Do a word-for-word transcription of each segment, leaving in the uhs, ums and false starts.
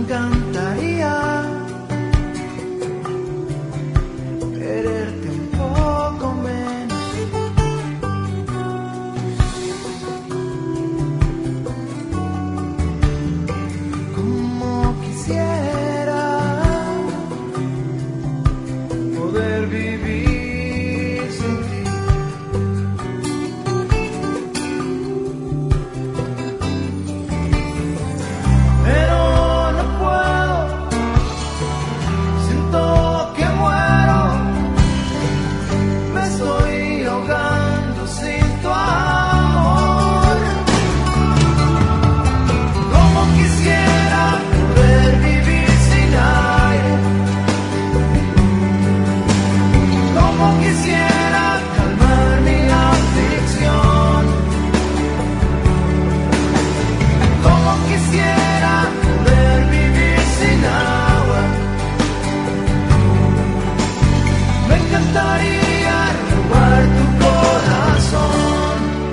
encantaría quererte un poco menos. Como quisiera poder vivir sin ti. Pero no puedo, siento que muero, me estoy ahogando sin tu amor. Como quisiera poder vivir sin aire, como quisiera calmar mi aflicción, como quisiera poder vivir sin agua. Me encantaría robar tu corazón.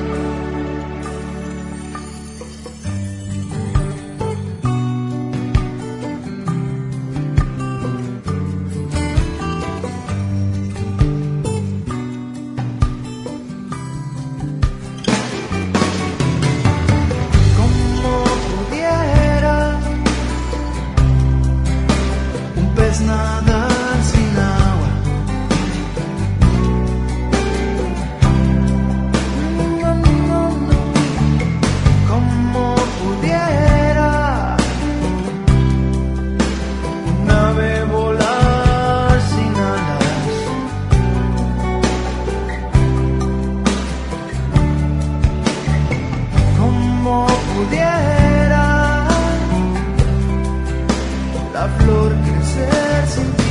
Como pudiera un pez nadar sin agua. No, no, no. Como pudiera un ave volar sin alas. Como pudiera la flor crecer sin ti.